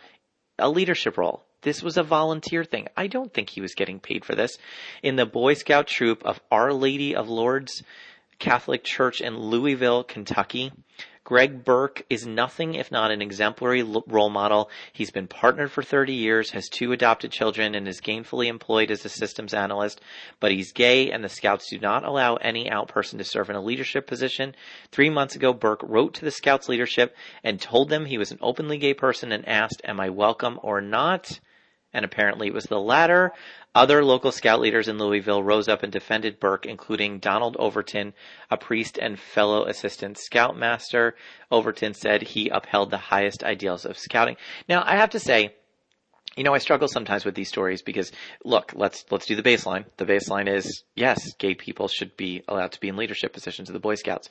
This was a volunteer thing. I don't think he was getting paid for this. In the Boy Scout troop of Our Lady of Lourdes Catholic Church in Louisville, Kentucky, Greg Burke is nothing if not an exemplary role model. He's been partnered for 30 years, has 2 adopted children, and is gainfully employed as a systems analyst. But he's gay, and the Scouts do not allow any out person to serve in a leadership position. 3 months ago, Burke wrote to the Scouts leadership and told them he was an openly gay person and asked, "Am I welcome or not?" And apparently it was the latter. Other local Scout leaders in Louisville rose up and defended Burke, including Donald Overton, a priest and fellow assistant Scoutmaster. Overton said he upheld the highest ideals of Scouting. Now, I have to say, I struggle sometimes with these stories because, look, let's do the baseline. The baseline is, yes, gay people should be allowed to be in leadership positions of the Boy Scouts.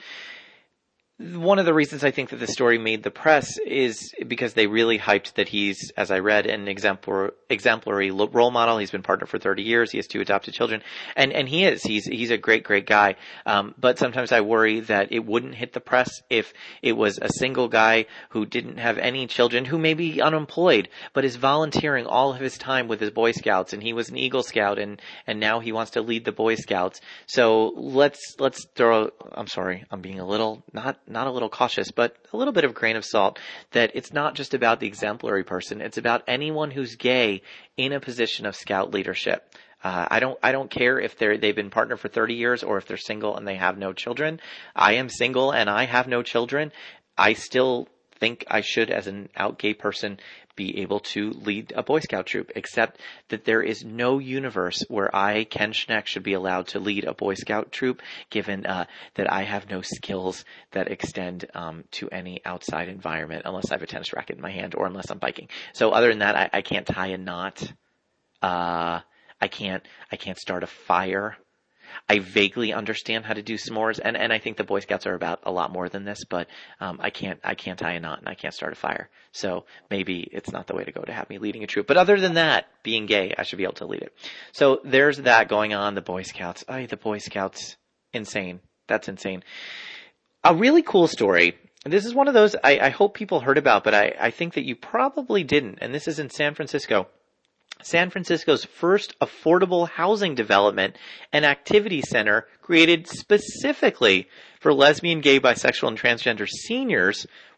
One of the reasons I think that the story made the press is because they really hyped that he's, as I read, an exemplary role model. He's been partnered for 30 years. He has 2 adopted children. And he is. He's a great guy. But sometimes I worry that it wouldn't hit the press if it was a single guy who didn't have any children, who may be unemployed, but is volunteering all of his time with his Boy Scouts. And he was an Eagle Scout, and now he wants to lead the Boy Scouts. So let's throw, I'm sorry, I'm being a little, not a little cautious, but a little bit of grain of salt, that it's not just about the exemplary person. It's about anyone who's gay in a position of Scout leadership. I don't care if they've been partnered for 30 years or if they're single and they have no children. I am single and I have no children. I still think I should, as an out gay person, be able to lead a Boy Scout troop, except that there is no universe where I, Ken Schneck, should be allowed to lead a Boy Scout troop, given that I have no skills that extend to any outside environment, unless I have a tennis racket in my hand or unless I'm biking. So other than that, I can't tie a knot. I can't start a fire. I vaguely understand how to do s'mores, and I think the Boy Scouts are about a lot more than this, but I can't tie a knot and I can't start a fire. So maybe it's not the way to go to have me leading a troop. But other than that, being gay, I should be able to lead it. So there's that going on. The Boy Scouts. The Boy Scouts. Insane. That's insane. A really cool story. This is one of those I hope people heard about, but I think that you probably didn't. And this is in San Francisco. San Francisco's first affordable housing development and activity center created specifically for lesbian, gay, bisexual, and transgender seniors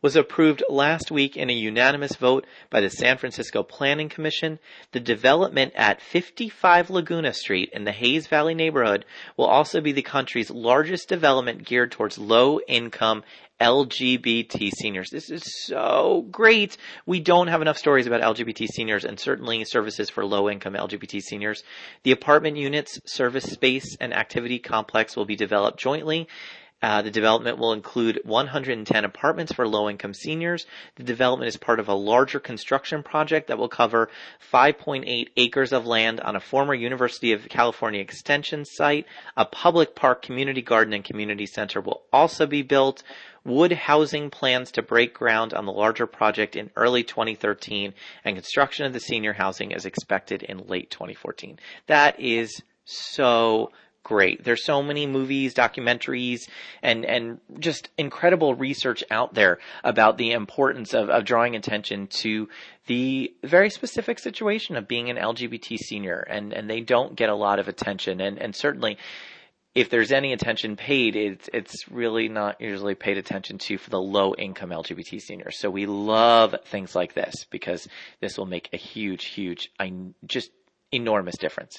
was approved last week in a unanimous vote by the San Francisco Planning Commission. The development at 55 Laguna Street in the Hayes Valley neighborhood will also be the country's largest development geared towards low-income LGBT seniors. This is so great. We don't have enough stories about LGBT seniors and certainly services for low-income LGBT seniors. The apartment units, service space, and activity complex will be developed jointly. The development will include 110 apartments for low-income seniors. The development is part of a larger construction project that will cover 5.8 acres of land on a former University of California Extension site. A public park, community garden, and community center will also be built. Wood Housing plans to break ground on the larger project in early 2013, and construction of the senior housing is expected in late 2014. That is so great. There's so many movies, documentaries, and just incredible research out there about the importance of drawing attention to the very specific situation of being an LGBT senior, and they don't get a lot of attention, and certainly if there's any attention paid, it's really not usually paid attention to for the low-income LGBT seniors. So we love things like this because this will make a huge, just enormous difference.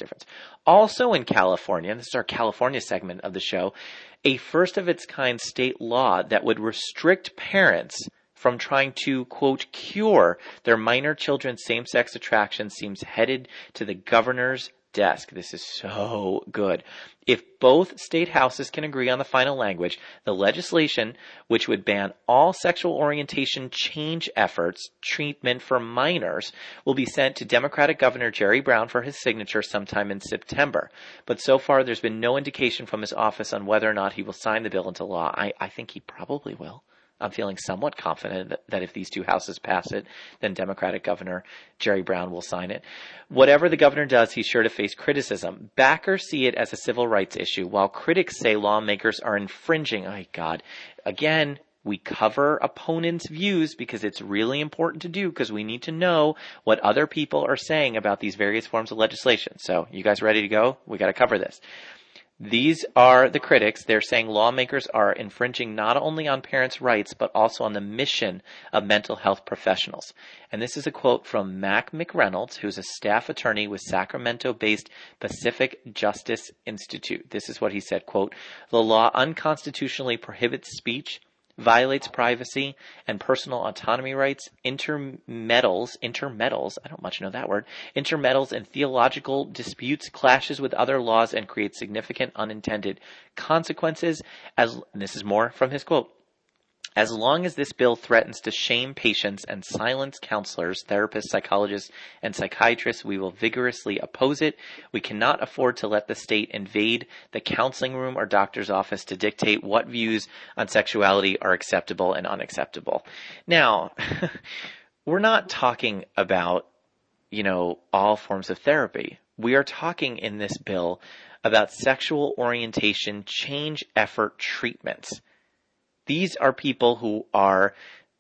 Also in California, and this is our California segment of the show, a first-of-its-kind state law that would restrict parents from trying to, quote, cure their minor children's same-sex attraction seems headed to the governor's desk. This is so good. If both state houses can agree on the final language, the legislation, which would ban all sexual orientation change efforts, treatment for minors, will be sent to Democratic Governor Jerry Brown for his signature sometime in September. But so far, there's been no indication from his office on whether or not he will sign the bill into law. I think he probably will. I'm feeling somewhat confident that if these two houses pass it, then Democratic Governor Jerry Brown will sign it. Whatever the governor does, he's sure to face criticism. Backers see it as a civil rights issue, while critics say lawmakers are infringing. Oh, God. Again, we cover opponents' views because it's really important to do because we need to know what other people are saying about these various forms of legislation. So, you guys ready to go? We got to cover this. These are the critics. They're saying lawmakers are infringing not only on parents' rights, but also on the mission of mental health professionals. And this is a quote from Mac McReynolds, who's a staff attorney with Sacramento-based Pacific Justice Institute. This is what he said, quote, "The law unconstitutionally prohibits speech, violates privacy and personal autonomy rights, intermeddles, I don't much know that word, intermeddles in theological disputes, clashes with other laws, and creates significant unintended consequences," and this is more from his quote. "As long as this bill threatens to shame patients and silence counselors, therapists, psychologists, and psychiatrists, we will vigorously oppose it. We cannot afford to let the state invade the counseling room or doctor's office to dictate what views on sexuality are acceptable and unacceptable." Now, we're not talking about, all forms of therapy. We are talking in this bill about sexual orientation change effort treatments. These are people who are,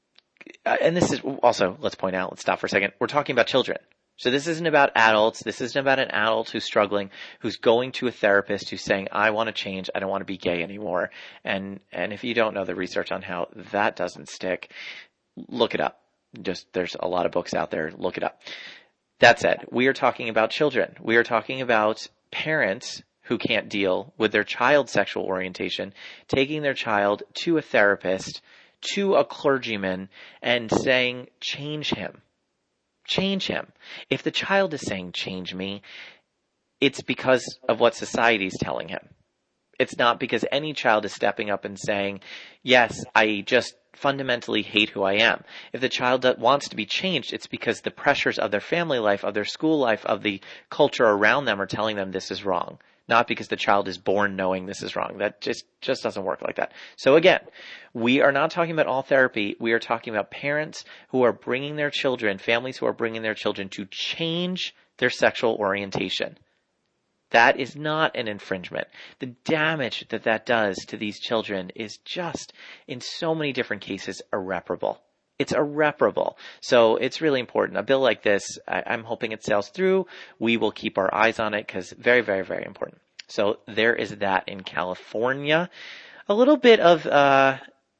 and this is also, let's point out, let's stop for a second. We're talking about children. So this isn't about adults. This isn't about an adult who's struggling, who's going to a therapist who's saying, I want to change. I don't want to be gay anymore. And if you don't know the research on how that doesn't stick, look it up. There's a lot of books out there. Look it up. That said, we are talking about children. We are talking about parents who can't deal with their child's sexual orientation, taking their child to a therapist, to a clergyman, and saying, change him. Change him. If the child is saying, change me, it's because of what society is telling him. It's not because any child is stepping up and saying, yes, I just fundamentally hate who I am. If the child wants to be changed, it's because the pressures of their family life, of their school life, of the culture around them are telling them this is wrong. Not because the child is born knowing this is wrong. That just doesn't work like that. So again, we are not talking about all therapy. We are talking about parents who are bringing their children, families who are bringing their children to change their sexual orientation. That is not an infringement. The damage that does to these children is just, in so many different cases, irreparable. It's irreparable. So it's really important. A bill like this, I'm hoping it sails through. We will keep our eyes on it because very, very, very important. So there is that in California. A little bit of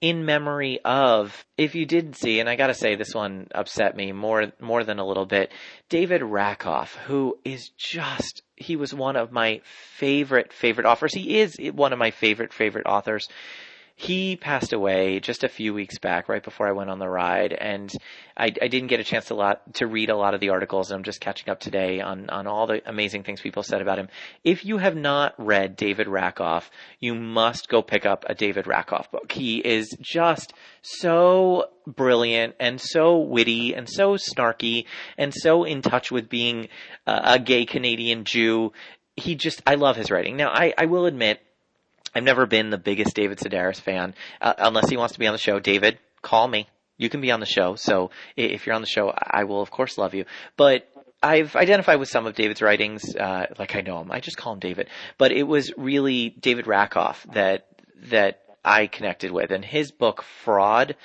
in memory of, if you didn't see, and I gotta say this one upset me more than a little bit, David Rakoff, who is just, he was one of my favorite authors. He is one of my favorite authors. He passed away just a few weeks back, right before I went on the ride, and I didn't get a chance to read a lot of the articles. I'm just catching up today on all the amazing things people said about him. If you have not read David Rakoff, you must go pick up a David Rakoff book. He is just so brilliant and so witty and so snarky and so in touch with being a gay Canadian Jew. I love his writing. Now, I will admit, I've never been the biggest David Sedaris fan, unless he wants to be on the show. David, call me. You can be on the show. So if you're on the show, I will, of course, love you. But I've identified with some of David's writings, like I know him. I just call him David. But it was really David Rakoff that I connected with. And his book, Fraud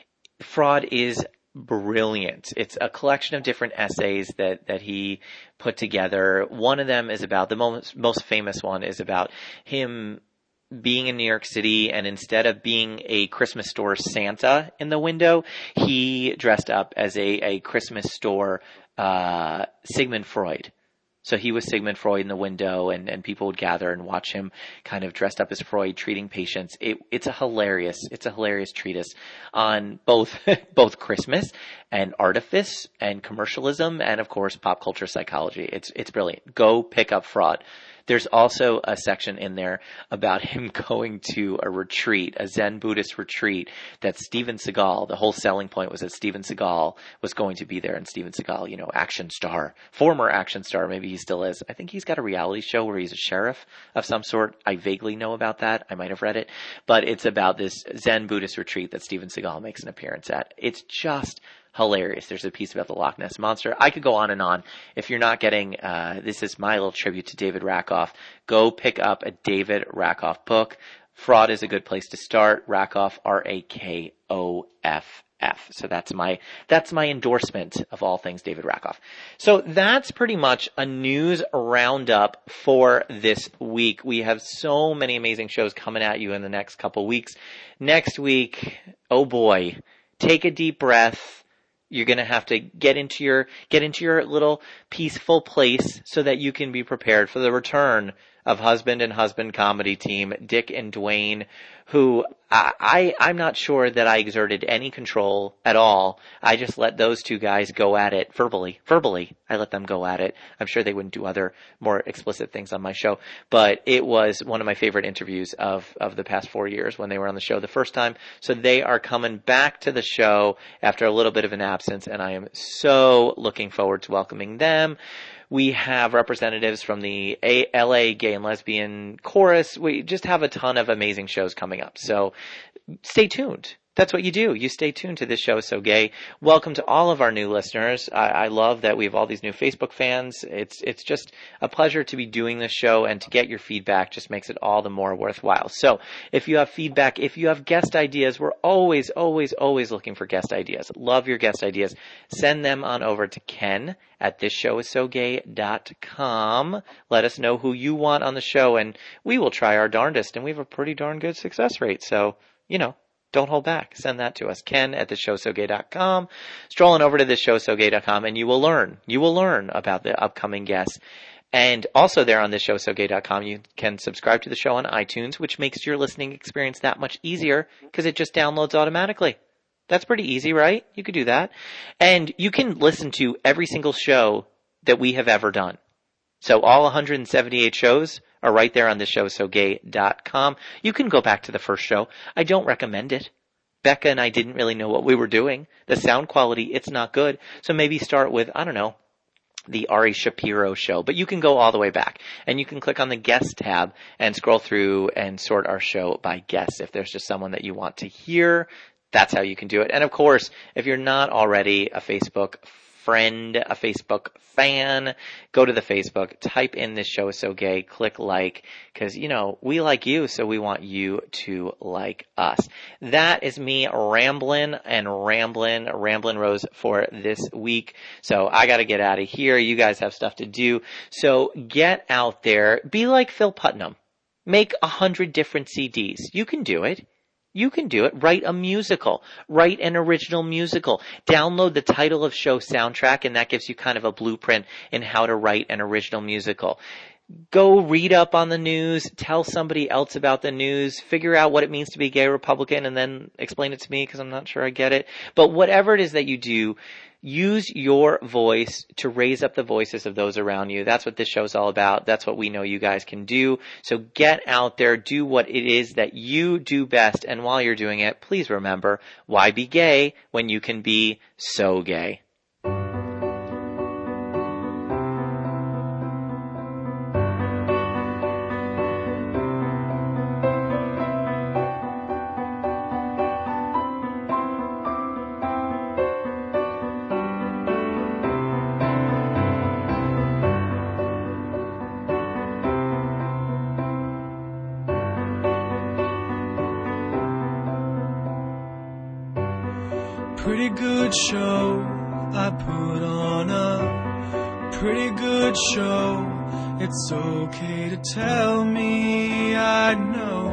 is brilliant. It's a collection of different essays that he put together. One of them is about, the most famous one is about him being in New York City, and instead of being a Christmas store Santa in the window, he dressed up as a Christmas store Sigmund Freud. So he was Sigmund Freud in the window, and people would gather and watch him kind of dressed up as Freud treating patients. It's a hilarious treatise on both Christmas and artifice and commercialism and, of course, pop culture psychology. It's brilliant. Go pick up Fraud. There's also a section in there about him going to a retreat, a Zen Buddhist retreat, that Steven Seagal, the whole selling point was that Steven Seagal was going to be there. And Steven Seagal, action star, former action star, maybe he still is. I think he's got a reality show where he's a sheriff of some sort. I vaguely know about that. I might have read it. But it's about this Zen Buddhist retreat that Steven Seagal makes an appearance at. It's just hilarious. There's a piece about the Loch Ness Monster. I could go on and on. If you're not getting, this is my little tribute to David Rakoff. Go pick up a David Rakoff book. Fraud is a good place to start. Rakoff, Rakoff. So that's my endorsement of all things David Rakoff. So that's pretty much a news roundup for this week. We have so many amazing shows coming at you in the next couple weeks. Next week, oh boy, take a deep breath. You're going to have to get into your little peaceful place so that you can be prepared for the return of husband and husband comedy team, Dick and Dwayne, who I'm not sure that I exerted any control at all. I just let those two guys go at it verbally. I let them go at it. I'm sure they wouldn't do other more explicit things on my show, but it was one of my favorite interviews of the past 4 years when they were on the show the first time. So they are coming back to the show after a little bit of an absence, and I am so looking forward to welcoming them. We have representatives from the LA Gay and Lesbian Chorus. We just have a ton of amazing shows coming up. So stay tuned. That's what you do. You stay tuned to This Show Is So Gay. Welcome to all of our new listeners. I love that we have all these new Facebook fans. It's just a pleasure to be doing this show, and to get your feedback just makes it all the more worthwhile. So if you have feedback, if you have guest ideas, we're always looking for guest ideas. Love your guest ideas. Send them on over to Ken at thisshowissogay.com. Let us know who you want on the show, and we will try our darndest, and we have a pretty darn good success rate. So, don't hold back. Send that to us. Ken at thisshowissogay.com. Strolling over to thisshowissogay.com, and you will learn about the upcoming guests. And also there on thisshowissogay.com, you can subscribe to the show on iTunes, which makes your listening experience that much easier because it just downloads automatically. That's pretty easy, right? You could do that. And you can listen to every single show that we have ever done. So all 178 shows are right there on thisshowissogay.com. You can go back to the first show. I don't recommend it. Becca and I didn't really know what we were doing. The sound quality, it's not good. So maybe start with, the Ari Shapiro show. But you can go all the way back. And you can click on the guest tab and scroll through and sort our show by guests. If there's just someone that you want to hear, that's how you can do it. And of course, if you're not already a Facebook friend, a Facebook fan, go to the Facebook, type in This Show Is So Gay, click like, because, we like you, so we want you to like us. That is me ramblin' Rose for this week. So I got to get out of here. You guys have stuff to do. So get out there. Be like Phil Putnam. Make 100 different CDs. You can do it. You can do it. Write a musical. Write an original musical. Download the Title of Show soundtrack, and that gives you kind of a blueprint in how to write an original musical. Go read up on the news, tell somebody else about the news, figure out what it means to be a gay Republican, and then explain it to me because I'm not sure I get it. But whatever it is that you do, use your voice to raise up the voices of those around you. That's what this show is all about. That's what we know you guys can do. So get out there, do what it is that you do best, and while you're doing it, please remember, why be gay when you can be so gay? Pretty good show, I put on a pretty good show. It's okay to tell me I know.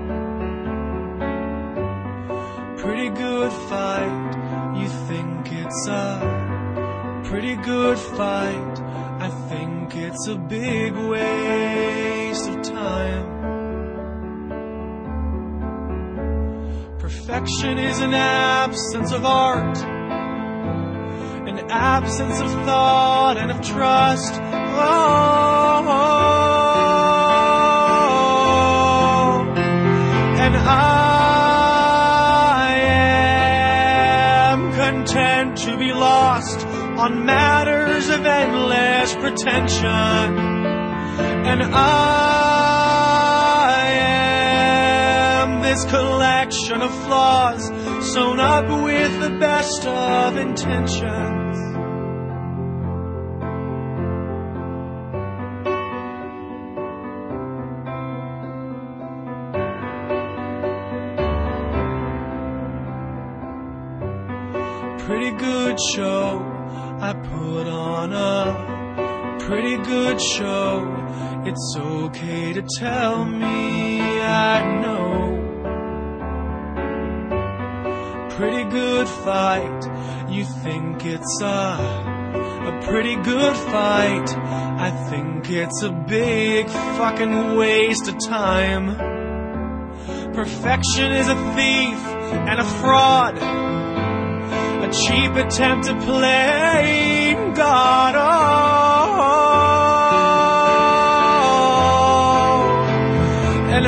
Pretty good fight, you think it's a pretty good fight. I think it's a big waste of time. Perfection is an absence of art, an absence of thought and of trust. Oh, and I am content to be lost on matters of endless pretension. And I am this collection of flaws sewn up with the best of intentions. Pretty good show, I put on a pretty good show. It's okay to tell me I know. Pretty good fight, you think it's a pretty good fight. I think it's a big fucking waste of time. Perfection is a thief and a fraud, a cheap attempt to play God. And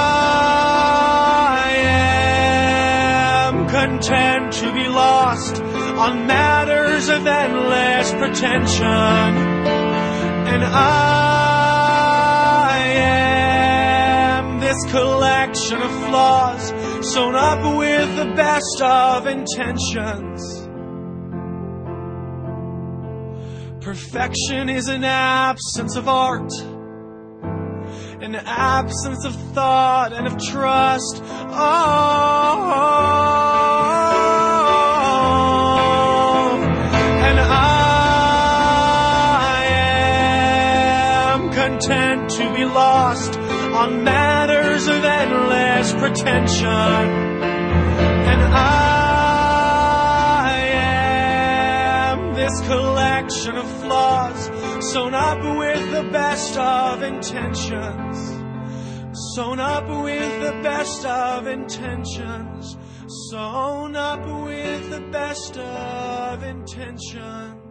I am content to be lost on matters of endless pretension. And I am this collection of flaws sewn up with the best of intentions. Perfection is an absence of art, an absence of thought and of trust. And I am content to be lost on matters of endless pretension. And I am this collection of flaws sewn up with the best of intentions. Sewn up with the best of intentions. Sewn up with the best of intentions.